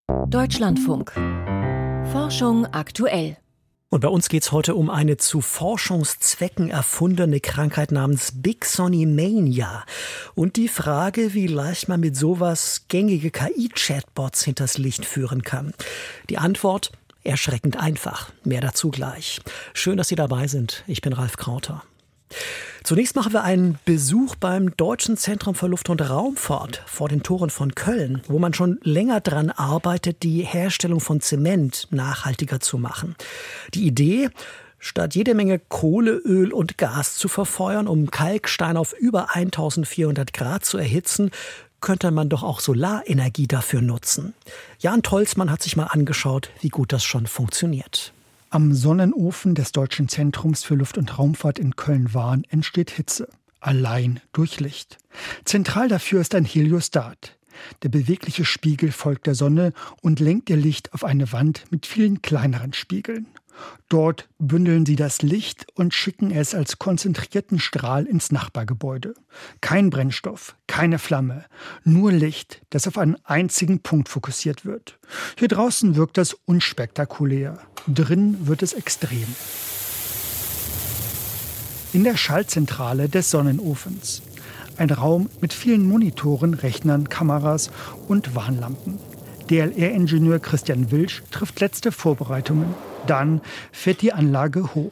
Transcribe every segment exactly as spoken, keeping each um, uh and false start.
Deutschlandfunk. Forschung aktuell. Und bei uns geht es heute um eine zu Forschungszwecken erfundene Krankheit namens Bigsonymania. Und die Frage, wie leicht man mit sowas gängige K I-Chatbots hinters Licht führen kann. Die Antwort: erschreckend einfach. Mehr dazu gleich. Schön, dass Sie dabei sind. Ich bin Ralf Krauter. Zunächst machen wir einen Besuch beim Deutschen Zentrum für Luft- und Raumfahrt vor den Toren von Köln, wo man schon länger dran arbeitet, die Herstellung von Zement nachhaltiger zu machen. Die Idee: statt jede Menge Kohle, Öl und Gas zu verfeuern, um Kalkstein auf über eintausendvierhundert Grad zu erhitzen, könnte man doch auch Solarenergie dafür nutzen. Jan Tolzmann hat sich mal angeschaut, wie gut das schon funktioniert. Am Sonnenofen des Deutschen Zentrums für Luft- und Raumfahrt in Köln-Wahn entsteht Hitze. Allein durch Licht. Zentral dafür ist ein Heliostat. Der bewegliche Spiegel folgt der Sonne und lenkt ihr Licht auf eine Wand mit vielen kleineren Spiegeln. Dort bündeln sie das Licht und schicken es als konzentrierten Strahl ins Nachbargebäude. Kein Brennstoff, keine Flamme, nur Licht, das auf einen einzigen Punkt fokussiert wird. Hier draußen wirkt das unspektakulär, drin wird es extrem. In der Schaltzentrale des Sonnenofens. Ein Raum mit vielen Monitoren, Rechnern, Kameras und Warnlampen. D L R-Ingenieur Christian Wilsch trifft letzte Vorbereitungen. Dann fährt die Anlage hoch.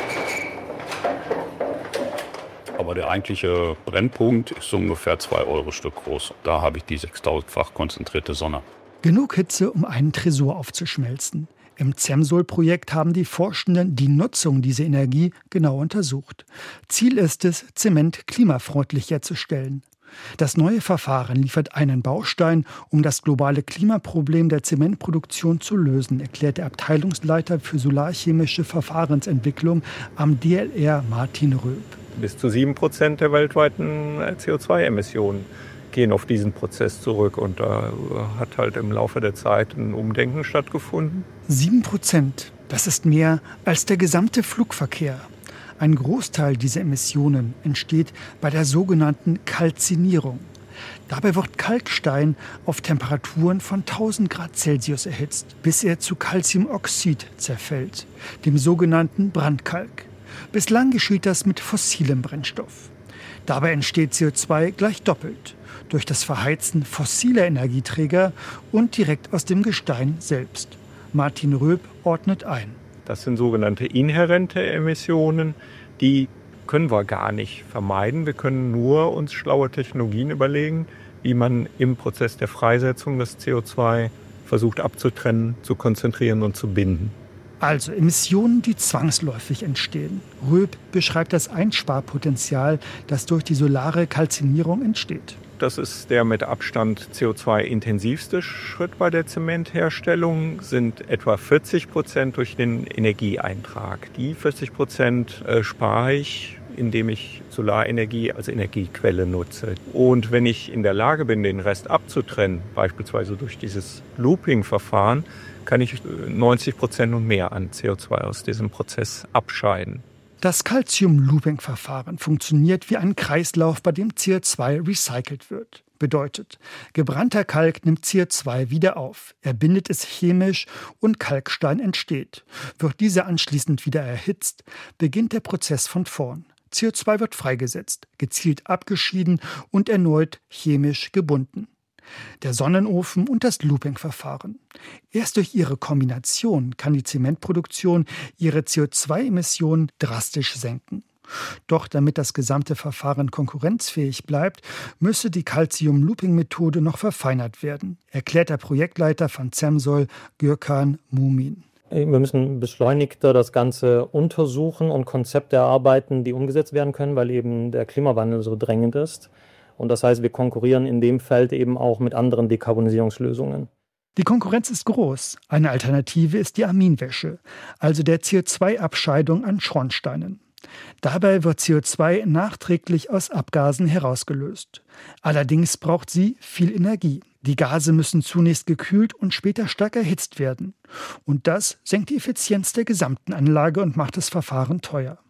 Aber der eigentliche Brennpunkt ist so ungefähr zwei Euro Stück groß. Da habe ich die sechstausendfach konzentrierte Sonne. Genug Hitze, um einen Tresor aufzuschmelzen. Im CEMSOL-Projekt haben die Forschenden die Nutzung dieser Energie genau untersucht. Ziel ist es, Zement klimafreundlich herzustellen. Das neue Verfahren liefert einen Baustein, um das globale Klimaproblem der Zementproduktion zu lösen, erklärt der Abteilungsleiter für solarchemische Verfahrensentwicklung am D L R Martin Röb. Bis zu sieben Prozent der weltweiten C O zwei Emissionen gehen auf diesen Prozess zurück. Und da hat halt im Laufe der Zeit ein Umdenken stattgefunden. Sieben Prozent, das ist mehr als der gesamte Flugverkehr. Ein Großteil dieser Emissionen entsteht bei der sogenannten Kalzinierung. Dabei wird Kalkstein auf Temperaturen von tausend Grad Celsius erhitzt, bis er zu Calciumoxid zerfällt, dem sogenannten Brandkalk. Bislang geschieht das mit fossilem Brennstoff. Dabei entsteht C O zwei gleich doppelt, durch das Verheizen fossiler Energieträger und direkt aus dem Gestein selbst. Martin Röb ordnet ein. Das sind sogenannte inhärente Emissionen, die können wir gar nicht vermeiden. Wir können nur uns schlaue Technologien überlegen, wie man im Prozess der Freisetzung des C O zwei versucht abzutrennen, zu konzentrieren und zu binden. Also Emissionen, die zwangsläufig entstehen. Röb beschreibt das Einsparpotenzial, das durch die solare Kalzinierung entsteht. Das ist der mit Abstand C O zwei intensivste Schritt bei der Zementherstellung, sind etwa vierzig Prozent durch den Energieeintrag. Die vierzig Prozent äh, spare ich, indem ich Solarenergie als Energiequelle nutze. Und wenn ich in der Lage bin, den Rest abzutrennen, beispielsweise durch dieses Looping-Verfahren, kann ich neunzig Prozent und mehr an C O zwei aus diesem Prozess abscheiden. Das Calcium-Looping-Verfahren funktioniert wie ein Kreislauf, bei dem C O zwei recycelt wird. Bedeutet, gebrannter Kalk nimmt C O zwei wieder auf. Er bindet es chemisch und Kalkstein entsteht. Wird dieser anschließend wieder erhitzt, beginnt der Prozess von vorn. C O zwei wird freigesetzt, gezielt abgeschieden und erneut chemisch gebunden. Der Sonnenofen und das Looping-Verfahren. Erst durch ihre Kombination kann die Zementproduktion ihre C O zwei Emissionen drastisch senken. Doch damit das gesamte Verfahren konkurrenzfähig bleibt, müsse die Calcium-Looping-Methode noch verfeinert werden, erklärt der Projektleiter von CEMSOL, Gürkan Mumin. Wir müssen beschleunigter das Ganze untersuchen und Konzepte erarbeiten, die umgesetzt werden können, weil eben der Klimawandel so drängend ist. Und das heißt, wir konkurrieren in dem Feld eben auch mit anderen Dekarbonisierungslösungen. Die Konkurrenz ist groß. Eine Alternative ist die Aminwäsche, also der C O zwei Abscheidung an Schornsteinen. Dabei wird C O zwei nachträglich aus Abgasen herausgelöst. Allerdings braucht sie viel Energie. Die Gase müssen zunächst gekühlt und später stark erhitzt werden. Und das senkt die Effizienz der gesamten Anlage und macht das Verfahren teuer.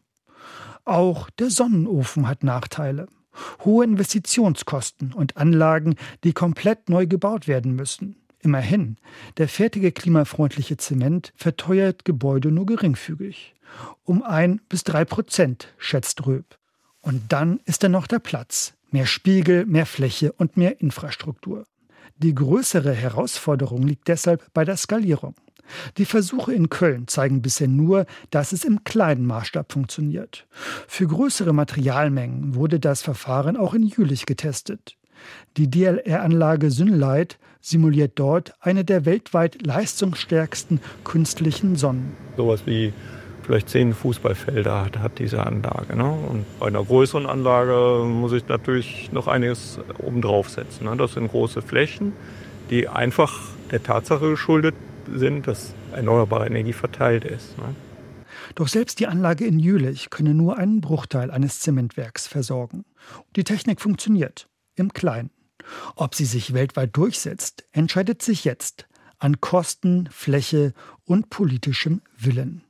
Auch der Sonnenofen hat Nachteile. Hohe Investitionskosten und Anlagen, die komplett neu gebaut werden müssen. Immerhin, der fertige klimafreundliche Zement verteuert Gebäude nur geringfügig. Um ein bis drei Prozent, schätzt Röb. Und dann ist da noch der Platz. Mehr Spiegel, mehr Fläche und mehr Infrastruktur. Die größere Herausforderung liegt deshalb bei der Skalierung. Die Versuche in Köln zeigen bisher nur, dass es im kleinen Maßstab funktioniert. Für größere Materialmengen wurde das Verfahren auch in Jülich getestet. Die D L R-Anlage Synlight simuliert dort eine der weltweit leistungsstärksten künstlichen Sonnen. Sowas wie vielleicht zehn Fußballfelder hat, hat diese Anlage. Ne? Und bei einer größeren Anlage muss ich natürlich noch einiges obendrauf setzen. Ne? Das sind große Flächen, die einfach der Tatsache geschuldet sind, dass erneuerbare Energie verteilt ist. Ne? Doch selbst die Anlage in Jülich könne nur einen Bruchteil eines Zementwerks versorgen. Die Technik funktioniert, im Kleinen. Ob sie sich weltweit durchsetzt, entscheidet sich jetzt an Kosten, Fläche und politischem Willen.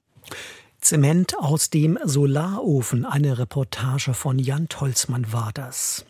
Zement aus dem Solarofen, eine Reportage von Jan Tolzmann war das.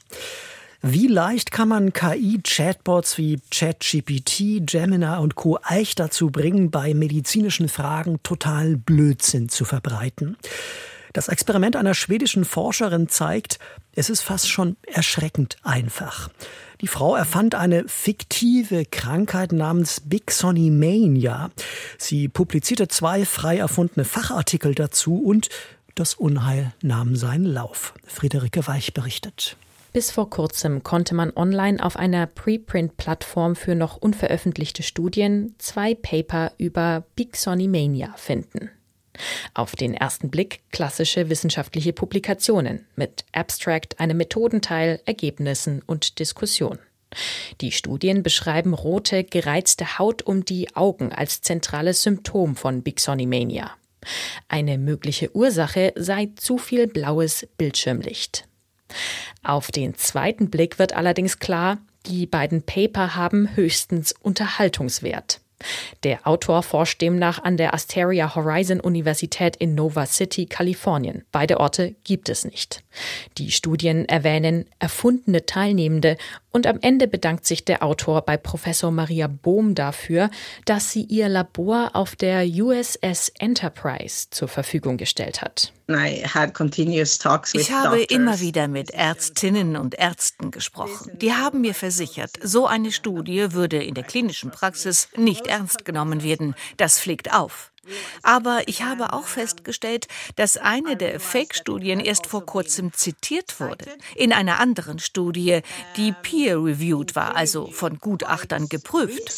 Wie leicht kann man K I-Chatbots wie ChatGPT, Gemini und Co. eigentlich dazu bringen, bei medizinischen Fragen total Blödsinn zu verbreiten? Das Experiment einer schwedischen Forscherin zeigt, es ist fast schon erschreckend einfach. Die Frau erfand eine fiktive Krankheit namens Bicksoni-Mania. Sie publizierte zwei frei erfundene Fachartikel dazu und das Unheil nahm seinen Lauf. Friederike Weich berichtet. Bis vor kurzem konnte man online auf einer Preprint-Plattform für noch unveröffentlichte Studien zwei Paper über Bicksoni-Mania finden. Auf den ersten Blick klassische wissenschaftliche Publikationen mit Abstract, einem Methodenteil, Ergebnissen und Diskussion. Die Studien beschreiben rote, gereizte Haut um die Augen als zentrales Symptom von Bicksoni-Mania. Eine mögliche Ursache sei zu viel blaues Bildschirmlicht. Auf den zweiten Blick wird allerdings klar, die beiden Paper haben höchstens Unterhaltungswert. Der Autor forscht demnach an der Asteria Horizon Universität in Nova City, Kalifornien. Beide Orte gibt es nicht. Die Studien erwähnen erfundene Teilnehmende und am Ende bedankt sich der Autor bei Professor Maria Bohm dafür, dass sie ihr Labor auf der U S S Enterprise zur Verfügung gestellt hat. Ich habe immer wieder mit Ärztinnen und Ärzten gesprochen. Die haben mir versichert, so eine Studie würde in der klinischen Praxis nicht ernst genommen werden. Das fliegt auf. Aber ich habe auch festgestellt, dass eine der Fake-Studien erst vor kurzem zitiert wurde. In einer anderen Studie, die peer-reviewed war, also von Gutachtern geprüft.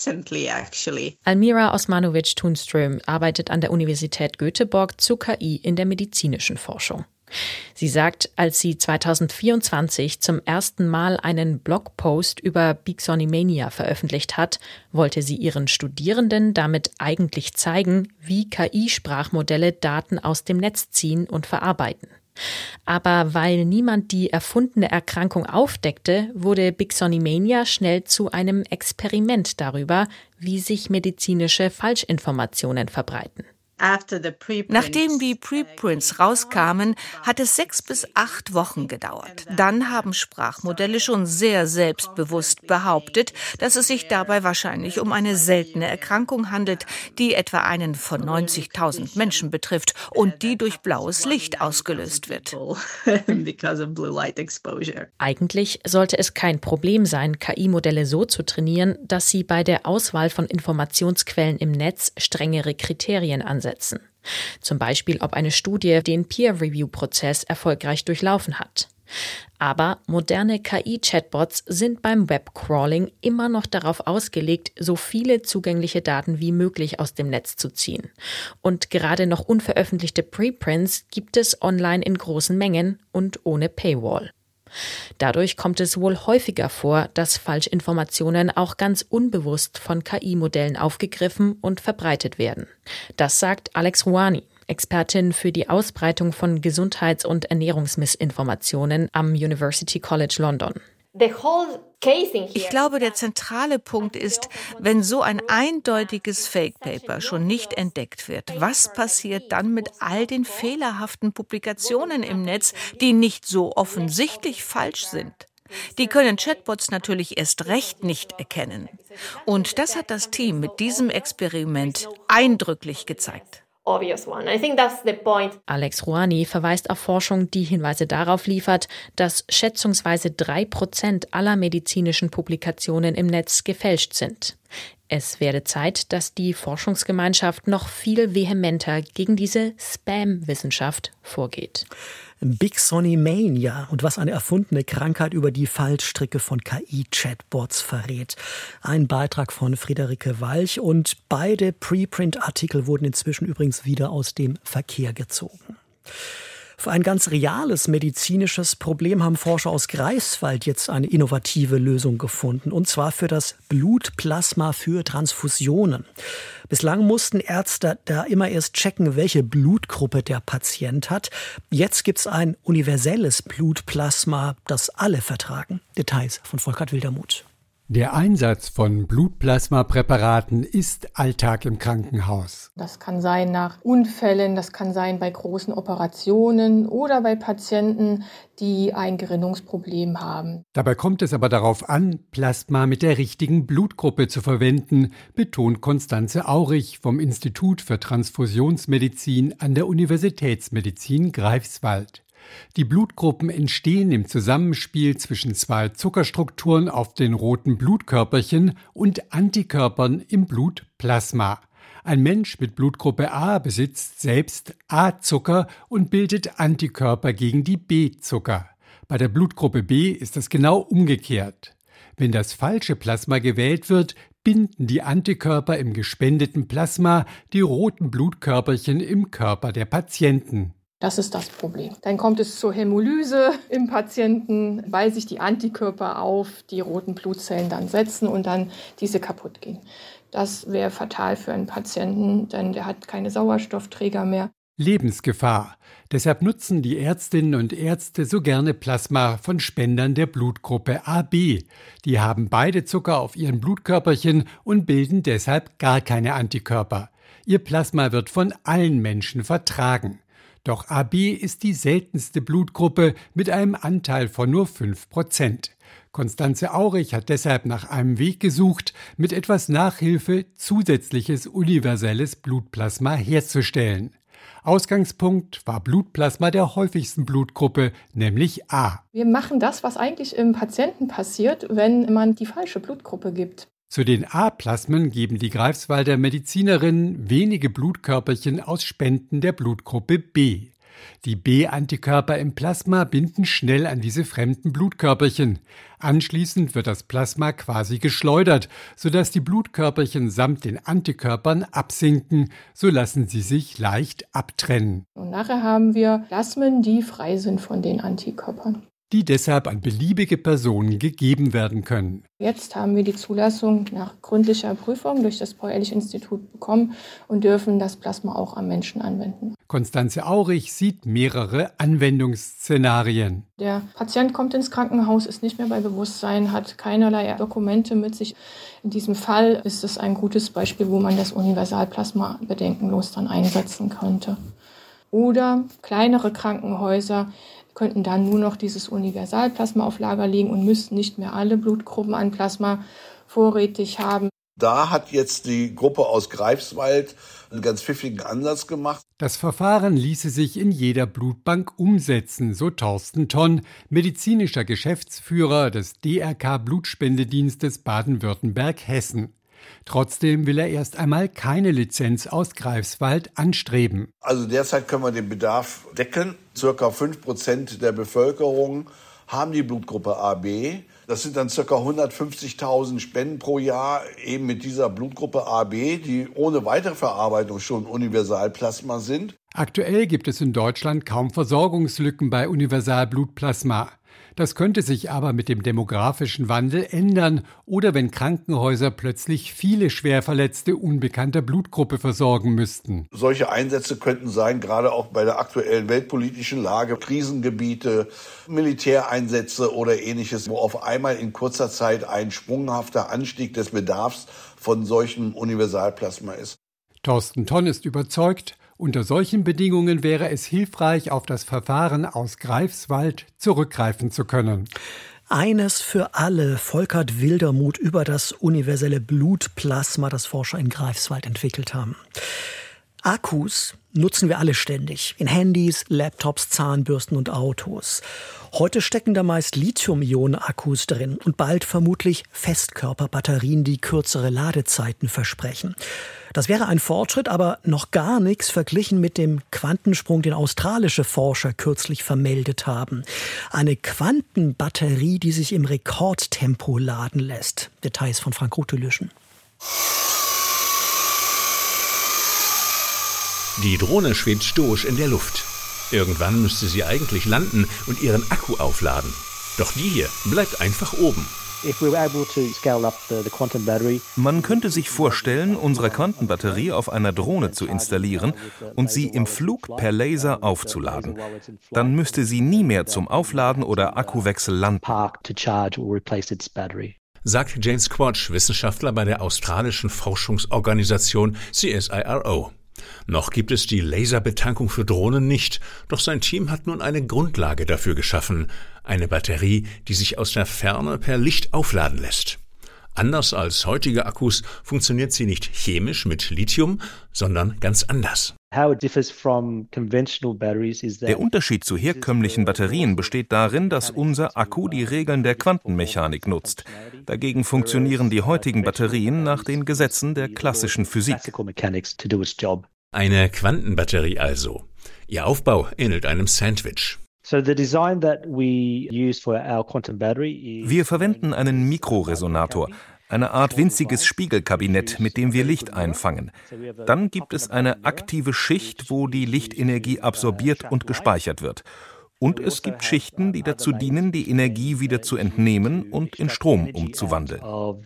Almira Osmanovic-Tunström arbeitet an der Universität Göteborg zu K I in der medizinischen Forschung. Sie sagt, als sie zweitausendvierundzwanzig zum ersten Mal einen Blogpost über Bicksoni-Mania veröffentlicht hat, wollte sie ihren Studierenden damit eigentlich zeigen, wie K I-Sprachmodelle Daten aus dem Netz ziehen und verarbeiten. Aber weil niemand die erfundene Erkrankung aufdeckte, wurde Bicksoni-Mania schnell zu einem Experiment darüber, wie sich medizinische Falschinformationen verbreiten. Nachdem die Preprints rauskamen, hat es sechs bis acht Wochen gedauert. Dann haben Sprachmodelle schon sehr selbstbewusst behauptet, dass es sich dabei wahrscheinlich um eine seltene Erkrankung handelt, die etwa einen von neunzigtausend Menschen betrifft und die durch blaues Licht ausgelöst wird. Eigentlich sollte es kein Problem sein, K I-Modelle so zu trainieren, dass sie bei der Auswahl von Informationsquellen im Netz strengere Kriterien ansetzen. Zum Beispiel, ob eine Studie den Peer-Review-Prozess erfolgreich durchlaufen hat. Aber moderne K I-Chatbots sind beim Webcrawling immer noch darauf ausgelegt, so viele zugängliche Daten wie möglich aus dem Netz zu ziehen. Und gerade noch unveröffentlichte Preprints gibt es online in großen Mengen und ohne Paywall. Dadurch kommt es wohl häufiger vor, dass Falschinformationen auch ganz unbewusst von K I-Modellen aufgegriffen und verbreitet werden. Das sagt Alex Rouhani, Expertin für die Ausbreitung von Gesundheits- und Ernährungsmissinformationen am University College London. Ich glaube, der zentrale Punkt ist, wenn so ein eindeutiges Fake-Paper schon nicht entdeckt wird, was passiert dann mit all den fehlerhaften Publikationen im Netz, die nicht so offensichtlich falsch sind? Die können Chatbots natürlich erst recht nicht erkennen. Und das hat das Team mit diesem Experiment eindrücklich gezeigt. Alex Rouhani verweist auf Forschung, die Hinweise darauf liefert, dass schätzungsweise drei Prozent aller medizinischen Publikationen im Netz gefälscht sind. Es werde Zeit, dass die Forschungsgemeinschaft noch viel vehementer gegen diese Spam-Wissenschaft vorgeht. Bigsony Mania und was eine erfundene Krankheit über die Fallstricke von K I-Chatbots verrät. Ein Beitrag von Friederike Walch und beide Preprint-Artikel wurden inzwischen übrigens wieder aus dem Verkehr gezogen. Für ein ganz reales medizinisches Problem haben Forscher aus Greifswald jetzt eine innovative Lösung gefunden, und zwar für das Blutplasma für Transfusionen. Bislang mussten Ärzte da immer erst checken, welche Blutgruppe der Patient hat. Jetzt gibt's ein universelles Blutplasma, das alle vertragen. Details von Volkert Wildermuth. Der Einsatz von Blutplasmapräparaten ist Alltag im Krankenhaus. Das kann sein nach Unfällen, das kann sein bei großen Operationen oder bei Patienten, die ein Gerinnungsproblem haben. Dabei kommt es aber darauf an, Plasma mit der richtigen Blutgruppe zu verwenden, betont Constanze Aurich vom Institut für Transfusionsmedizin an der Universitätsmedizin Greifswald. Die Blutgruppen entstehen im Zusammenspiel zwischen zwei Zuckerstrukturen auf den roten Blutkörperchen und Antikörpern im Blutplasma. Ein Mensch mit Blutgruppe A besitzt selbst A-Zucker und bildet Antikörper gegen die B-Zucker. Bei der Blutgruppe B ist es genau umgekehrt. Wenn das falsche Plasma gewählt wird, binden die Antikörper im gespendeten Plasma die roten Blutkörperchen im Körper der Patienten. Das ist das Problem. Dann kommt es zur Hämolyse im Patienten, weil sich die Antikörper auf die roten Blutzellen dann setzen und dann diese kaputt gehen. Das wäre fatal für einen Patienten, denn der hat keine Sauerstoffträger mehr. Lebensgefahr. Deshalb nutzen die Ärztinnen und Ärzte so gerne Plasma von Spendern der Blutgruppe A B. Die haben beide Zucker auf ihren Blutkörperchen und bilden deshalb gar keine Antikörper. Ihr Plasma wird von allen Menschen vertragen. Doch A B ist die seltenste Blutgruppe mit einem Anteil von nur fünf Prozent. Constanze Aurich hat deshalb nach einem Weg gesucht, mit etwas Nachhilfe zusätzliches universelles Blutplasma herzustellen. Ausgangspunkt war Blutplasma der häufigsten Blutgruppe, nämlich A. Wir machen das, was eigentlich im Patienten passiert, wenn man die falsche Blutgruppe gibt. Zu den A-Plasmen geben die Greifswalder Medizinerinnen wenige Blutkörperchen aus Spenden der Blutgruppe B. Die B-Antikörper im Plasma binden schnell an diese fremden Blutkörperchen. Anschließend wird das Plasma quasi geschleudert, sodass die Blutkörperchen samt den Antikörpern absinken. So lassen sie sich leicht abtrennen. Und nachher haben wir Plasmen, die frei sind von den Antikörpern, die deshalb an beliebige Personen gegeben werden können. Jetzt haben wir die Zulassung nach gründlicher Prüfung durch das Paul-Ehrlich-Institut bekommen und dürfen das Plasma auch am Menschen anwenden. Constanze Aurich sieht mehrere Anwendungsszenarien. Der Patient kommt ins Krankenhaus, ist nicht mehr bei Bewusstsein, hat keinerlei Dokumente mit sich. In diesem Fall ist es ein gutes Beispiel, wo man das Universalplasma bedenkenlos dann einsetzen könnte. Oder kleinere Krankenhäuser könnten dann nur noch dieses Universalplasma auf Lager legen und müssten nicht mehr alle Blutgruppen an Plasma vorrätig haben. Da hat jetzt die Gruppe aus Greifswald einen ganz pfiffigen Ansatz gemacht. Das Verfahren ließe sich in jeder Blutbank umsetzen, so Thorsten Tonn, medizinischer Geschäftsführer des D R K-Blutspendedienstes Baden-Württemberg-Hessen. Trotzdem will er erst einmal keine Lizenz aus Greifswald anstreben. Also derzeit können wir den Bedarf decken. Circa fünf Prozent der Bevölkerung haben die Blutgruppe A B. Das sind dann circa hundertfünfzigtausend Spenden pro Jahr eben mit dieser Blutgruppe A B, die ohne weitere Verarbeitung schon Universalplasma sind. Aktuell gibt es in Deutschland kaum Versorgungslücken bei Universalblutplasma. Das könnte sich aber mit dem demografischen Wandel ändern oder wenn Krankenhäuser plötzlich viele Schwerverletzte unbekannter Blutgruppe versorgen müssten. Solche Einsätze könnten sein, gerade auch bei der aktuellen weltpolitischen Lage, Krisengebiete, Militäreinsätze oder Ähnliches, wo auf einmal in kurzer Zeit ein sprunghafter Anstieg des Bedarfs von solchem Universalplasma ist. Thorsten Tonn ist überzeugt, unter solchen Bedingungen wäre es hilfreich, auf das Verfahren aus Greifswald zurückgreifen zu können. Eines für alle, Volkert Wildermuth über das universelle Blutplasma, das Forscher in Greifswald entwickelt haben. Akkus nutzen wir alle ständig. In Handys, Laptops, Zahnbürsten und Autos. Heute stecken da meist Lithium-Ionen-Akkus drin und bald vermutlich Festkörperbatterien, die kürzere Ladezeiten versprechen. Das wäre ein Fortschritt, aber noch gar nichts verglichen mit dem Quantensprung, den australische Forscher kürzlich vermeldet haben. Eine Quantenbatterie, die sich im Rekordtempo laden lässt. Details von Frank Rotelüschen. Die Drohne schwebt stoisch in der Luft. Irgendwann müsste sie eigentlich landen und ihren Akku aufladen. Doch die hier bleibt einfach oben. Man könnte sich vorstellen, unsere Quantenbatterie auf einer Drohne zu installieren und sie im Flug per Laser aufzuladen. Dann müsste sie nie mehr zum Aufladen oder Akkuwechsel landen, sagt James Quatch, Wissenschaftler bei der australischen Forschungsorganisation C S I R O. Noch gibt es die Laserbetankung für Drohnen nicht, doch sein Team hat nun eine Grundlage dafür geschaffen. Eine Batterie, die sich aus der Ferne per Licht aufladen lässt. Anders als heutige Akkus funktioniert sie nicht chemisch mit Lithium, sondern ganz anders. Der Unterschied zu herkömmlichen Batterien besteht darin, dass unser Akku die Regeln der Quantenmechanik nutzt. Dagegen funktionieren die heutigen Batterien nach den Gesetzen der klassischen Physik. Eine Quantenbatterie also. Ihr Aufbau ähnelt einem Sandwich. Wir verwenden einen Mikroresonator, eine Art winziges Spiegelkabinett, mit dem wir Licht einfangen. Dann gibt es eine aktive Schicht, wo die Lichtenergie absorbiert und gespeichert wird. Und es gibt Schichten, die dazu dienen, die Energie wieder zu entnehmen und in Strom umzuwandeln.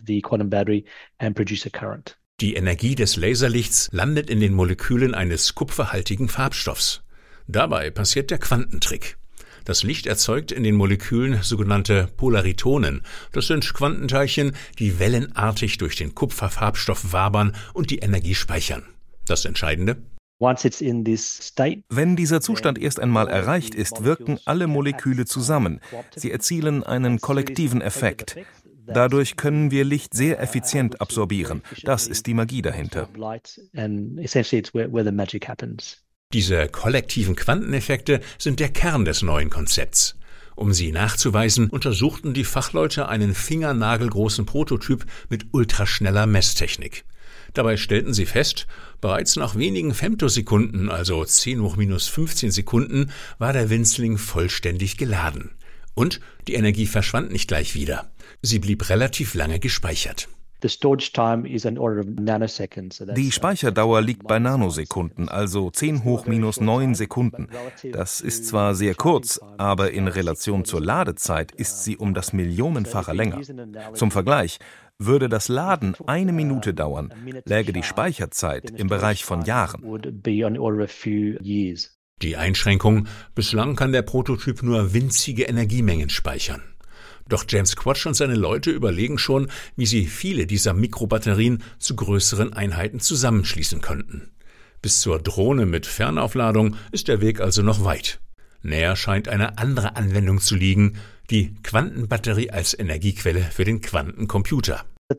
Die Energie des Laserlichts landet in den Molekülen eines kupferhaltigen Farbstoffs. Dabei passiert der Quantentrick. Das Licht erzeugt in den Molekülen sogenannte Polaritonen. Das sind Quantenteilchen, die wellenartig durch den Kupferfarbstoff wabern und die Energie speichern. Das Entscheidende: Wenn dieser Zustand erst einmal erreicht ist, wirken alle Moleküle zusammen. Sie erzielen einen kollektiven Effekt. Dadurch können wir Licht sehr effizient absorbieren. Das ist die Magie dahinter. Diese kollektiven Quanteneffekte sind der Kern des neuen Konzepts. Um sie nachzuweisen, untersuchten die Fachleute einen fingernagelgroßen Prototyp mit ultraschneller Messtechnik. Dabei stellten sie fest, bereits nach wenigen Femtosekunden, also zehn hoch minus fünfzehn Sekunden, war der Winzling vollständig geladen. Und die Energie verschwand nicht gleich wieder. Sie blieb relativ lange gespeichert. Die Speicherdauer liegt bei Nanosekunden, also zehn hoch minus neun Sekunden. Das ist zwar sehr kurz, aber in Relation zur Ladezeit ist sie um das Millionenfache länger. Zum Vergleich: Würde das Laden eine Minute dauern, läge die Speicherzeit im Bereich von Jahren. Die Einschränkung: Bislang kann der Prototyp nur winzige Energiemengen speichern. Doch James Quatch und seine Leute überlegen schon, wie sie viele dieser Mikrobatterien zu größeren Einheiten zusammenschließen könnten. Bis zur Drohne mit Fernaufladung ist der Weg also noch weit. Näher scheint eine andere Anwendung zu liegen: die Quantenbatterie als Energiequelle für den Quantencomputer.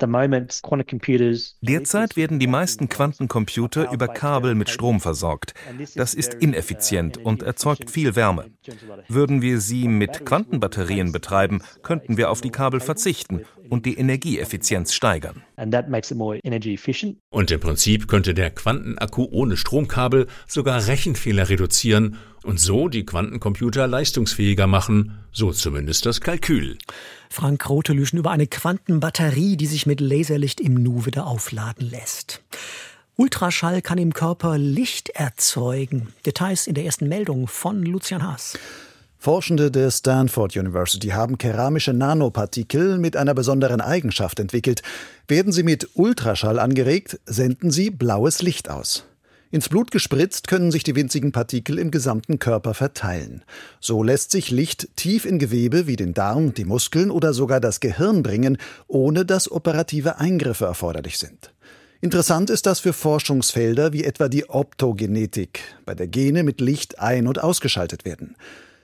Derzeit werden die meisten Quantencomputer über Kabel mit Strom versorgt. Das ist ineffizient und erzeugt viel Wärme. Würden wir sie mit Quantenbatterien betreiben, könnten wir auf die Kabel verzichten und die Energieeffizienz steigern. Und im Prinzip könnte der Quantenakku ohne Stromkabel sogar Rechenfehler reduzieren und so die Quantencomputer leistungsfähiger machen, so zumindest das Kalkül. Frank Rotelüschen über eine Quantenbatterie, die sich mit Laserlicht im Nu wieder aufladen lässt. Ultraschall kann im Körper Licht erzeugen. Details in der ersten Meldung von Lucian Haas. Forschende der Stanford University haben keramische Nanopartikel mit einer besonderen Eigenschaft entwickelt. Werden sie mit Ultraschall angeregt, senden sie blaues Licht aus. Ins Blut gespritzt können sich die winzigen Partikel im gesamten Körper verteilen. So lässt sich Licht tief in Gewebe wie den Darm, die Muskeln oder sogar das Gehirn bringen, ohne dass operative Eingriffe erforderlich sind. Interessant ist das für Forschungsfelder wie etwa die Optogenetik, bei der Gene mit Licht ein- und ausgeschaltet werden.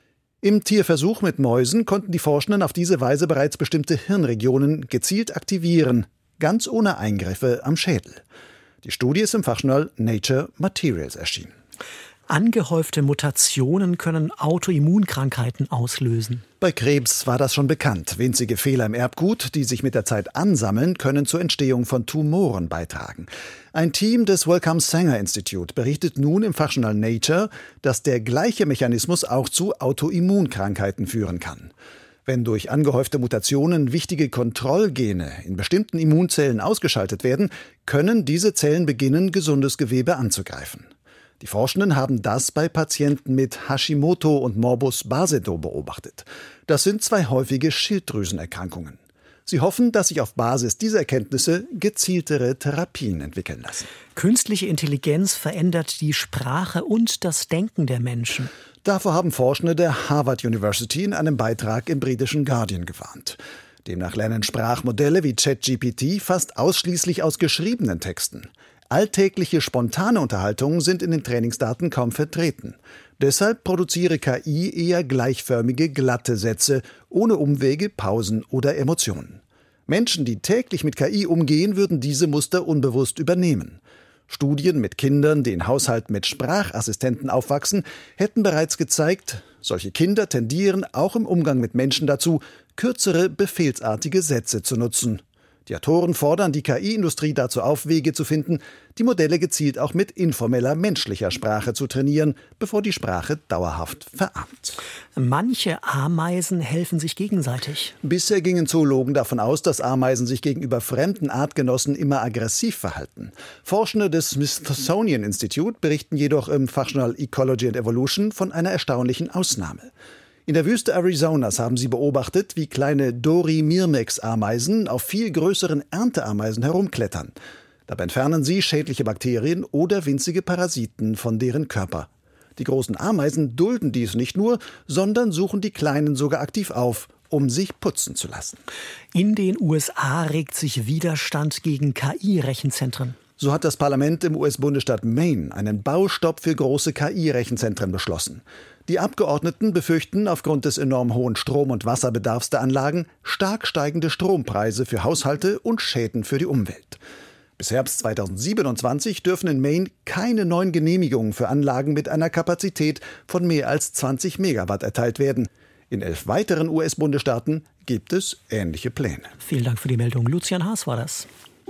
Im Tierversuch mit Mäusen konnten die Forschenden auf diese Weise bereits bestimmte Hirnregionen gezielt aktivieren, ganz ohne Eingriffe am Schädel. Die Studie ist im Fachjournal Nature Materials erschienen. Angehäufte Mutationen können Autoimmunkrankheiten auslösen. Bei Krebs war das schon bekannt. Winzige Fehler im Erbgut, die sich mit der Zeit ansammeln, können zur Entstehung von Tumoren beitragen. Ein Team des Wellcome Sanger Institute berichtet nun im Fachjournal Nature, dass der gleiche Mechanismus auch zu Autoimmunkrankheiten führen kann. Wenn durch angehäufte Mutationen wichtige Kontrollgene in bestimmten Immunzellen ausgeschaltet werden, können diese Zellen beginnen, gesundes Gewebe anzugreifen. Die Forschenden haben das bei Patienten mit Hashimoto und Morbus Basedow beobachtet. Das sind zwei häufige Schilddrüsenerkrankungen. Sie hoffen, dass sich auf Basis dieser Erkenntnisse gezieltere Therapien entwickeln lassen. Künstliche Intelligenz verändert die Sprache und das Denken der Menschen. Davor haben Forschende der Harvard University in einem Beitrag im britischen Guardian gewarnt. Demnach lernen Sprachmodelle wie ChatGPT fast ausschließlich aus geschriebenen Texten. Alltägliche spontane Unterhaltungen sind in den Trainingsdaten kaum vertreten. Deshalb produziere K I eher gleichförmige, glatte Sätze, ohne Umwege, Pausen oder Emotionen. Menschen, die täglich mit K I umgehen, würden diese Muster unbewusst übernehmen. Studien mit Kindern, die in Haushalten mit Sprachassistenten aufwachsen, hätten bereits gezeigt, solche Kinder tendieren auch im Umgang mit Menschen dazu, kürzere, befehlsartige Sätze zu nutzen. Die Autoren fordern die K I-Industrie dazu auf, Wege zu finden, die Modelle gezielt auch mit informeller menschlicher Sprache zu trainieren, bevor die Sprache dauerhaft verarmt. Manche Ameisen helfen sich gegenseitig. Bisher gingen Zoologen davon aus, dass Ameisen sich gegenüber fremden Artgenossen immer aggressiv verhalten. Forschende des Smithsonian Institute berichten jedoch im Fachjournal Ecology and Evolution von einer erstaunlichen Ausnahme. In der Wüste Arizonas haben sie beobachtet, wie kleine Dory-Mirmex-Ameisen auf viel größeren Ernteameisen herumklettern. Dabei entfernen sie schädliche Bakterien oder winzige Parasiten von deren Körper. Die großen Ameisen dulden dies nicht nur, sondern suchen die Kleinen sogar aktiv auf, um sich putzen zu lassen. In den U S A regt sich Widerstand gegen K I-Rechenzentren. So hat das Parlament im U S-Bundesstaat Maine einen Baustopp für große K I-Rechenzentren beschlossen. Die Abgeordneten befürchten aufgrund des enorm hohen Strom- und Wasserbedarfs der Anlagen stark steigende Strompreise für Haushalte und Schäden für die Umwelt. Bis Herbst zweitausendsiebenundzwanzig dürfen in Maine keine neuen Genehmigungen für Anlagen mit einer Kapazität von mehr als zwanzig Megawatt erteilt werden. In elf weiteren U S-Bundesstaaten gibt es ähnliche Pläne. Vielen Dank für die Meldung. Lucian Haas war das.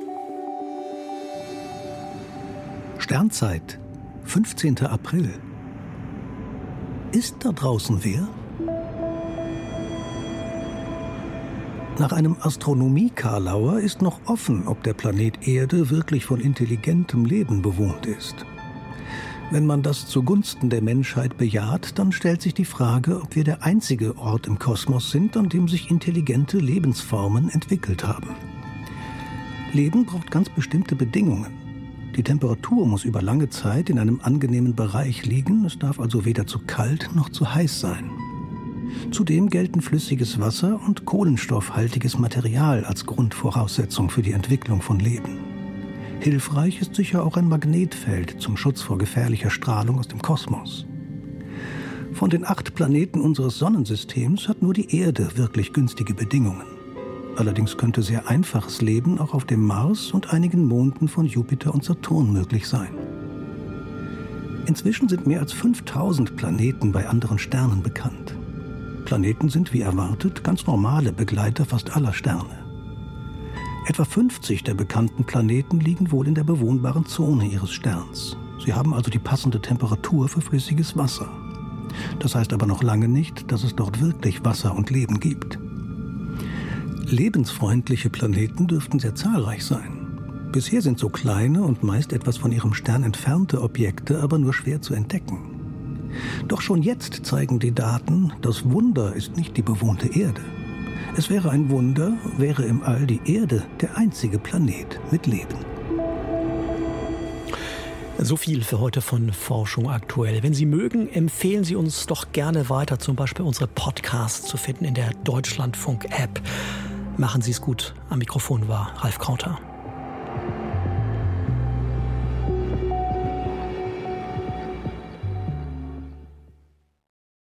Sternzeit, fünfzehnten April. Ist da draußen wer? Nach einem Astronomie-Karlauer ist noch offen, ob der Planet Erde wirklich von intelligentem Leben bewohnt ist. Wenn man das zugunsten der Menschheit bejaht, dann stellt sich die Frage, ob wir der einzige Ort im Kosmos sind, an dem sich intelligente Lebensformen entwickelt haben. Leben braucht ganz bestimmte Bedingungen. Die Temperatur muss über lange Zeit in einem angenehmen Bereich liegen, es darf also weder zu kalt noch zu heiß sein. Zudem gelten flüssiges Wasser und kohlenstoffhaltiges Material als Grundvoraussetzung für die Entwicklung von Leben. Hilfreich ist sicher auch ein Magnetfeld zum Schutz vor gefährlicher Strahlung aus dem Kosmos. Von den acht Planeten unseres Sonnensystems hat nur die Erde wirklich günstige Bedingungen. Allerdings könnte sehr einfaches Leben auch auf dem Mars und einigen Monden von Jupiter und Saturn möglich sein. Inzwischen sind mehr als fünftausend Planeten bei anderen Sternen bekannt. Planeten sind, wie erwartet, ganz normale Begleiter fast aller Sterne. Etwa fünfzig der bekannten Planeten liegen wohl in der bewohnbaren Zone ihres Sterns. Sie haben also die passende Temperatur für flüssiges Wasser. Das heißt aber noch lange nicht, dass es dort wirklich Wasser und Leben gibt. Lebensfreundliche Planeten dürften sehr zahlreich sein. Bisher sind so kleine und meist etwas von ihrem Stern entfernte Objekte aber nur schwer zu entdecken. Doch schon jetzt zeigen die Daten, das Wunder ist nicht die bewohnte Erde. Es wäre ein Wunder, wäre im All die Erde der einzige Planet mit Leben. So viel für heute von Forschung aktuell. Wenn Sie mögen, empfehlen Sie uns doch gerne weiter, zum Beispiel unsere Podcasts zu finden in der Deutschlandfunk-App. Machen Sie es gut. Am Mikrofon war Ralf Krauter.